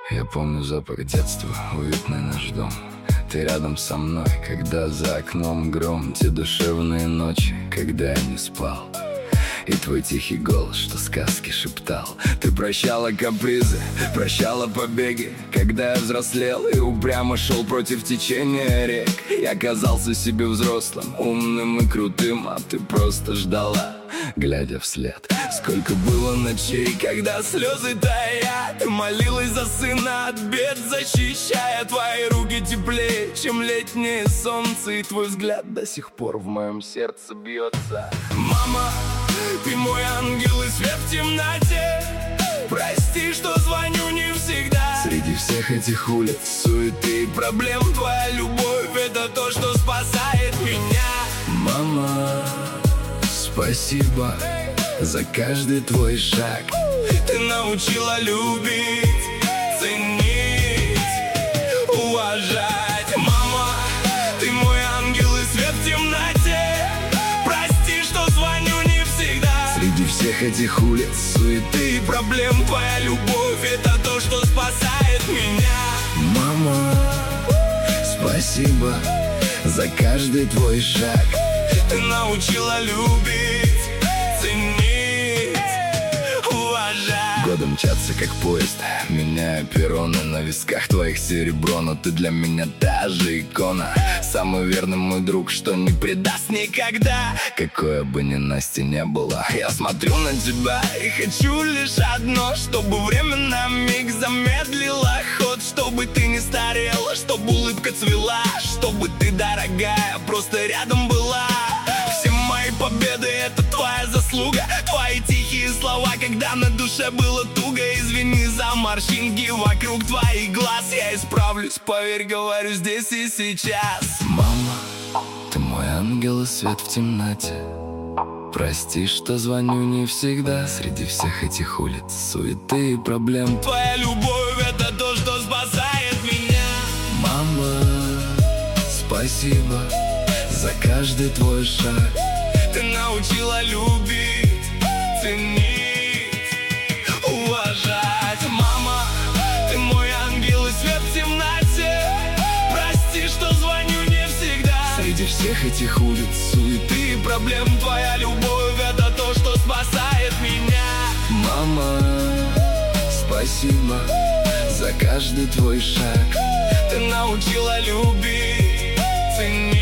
Я помню запах детства, уютный наш дом. Ты рядом со мной, когда за окном гром. Те душевные ночи, когда я не спал. И твой тихий голос, что сказки шептал. Ты прощала капризы, прощала побеги. Когда я взрослел и упрямо шел против течения рек, я казался себе взрослым, умным и крутым, а ты просто ждала, глядя вслед. Сколько было ночей, когда слезы таят. Ты молилась за сына от бед, защищая. Твои руки теплее, чем летнее солнце, и твой взгляд до сих пор в моем сердце бьется. Мама, ты мой ангел и свет в темноте. Прости, что звоню не всегда. Среди всех этих улиц, суеты и проблем, твоя любовь — это то, что спасает меня. Мама, спасибо за каждый твой шаг. Ты научила любить, ценить, уважать. Мама, ты мой ангел и свет в темноте. Прости, что звоню не всегда. Среди всех этих улиц, суеты и проблем, твоя любовь — это то, что спасает меня. Мама, спасибо за каждый твой шаг. Ты научила любить, ценить, уважать. Годы мчатся как поезд, меняя перроны. На висках твоих серебро, но ты для меня та же икона. Самый верный мой друг, что не предаст никогда. Какое бы ненастье не было, я смотрю на тебя и хочу лишь одно: чтобы время на миг замедлило ход, чтобы ты не старела, чтобы улыбка цвела, чтобы ты, дорогая, просто рядом была. Все мои победы — это твоя заслуга. Твои тихие слова, когда на душе было туго. Извини за морщинки вокруг твоих глаз. Я исправлюсь, поверь, говорю здесь и сейчас. Мама, ты мой ангел и свет в темноте. Прости, что звоню не всегда. Среди всех этих улиц, суеты и проблем, твоя любовь — это то, что спасает меня. Мама, спасибо за каждый твой шаг. Ты научила любить, ценить, уважать. Мама, ты мой ангел и свет в темноте. Прости, что звоню не всегда. Среди всех этих улиц, суеты и проблем, твоя любовь — это то, что спасает меня. Мама, спасибо за каждый твой шаг. Ты научила любить, ценить,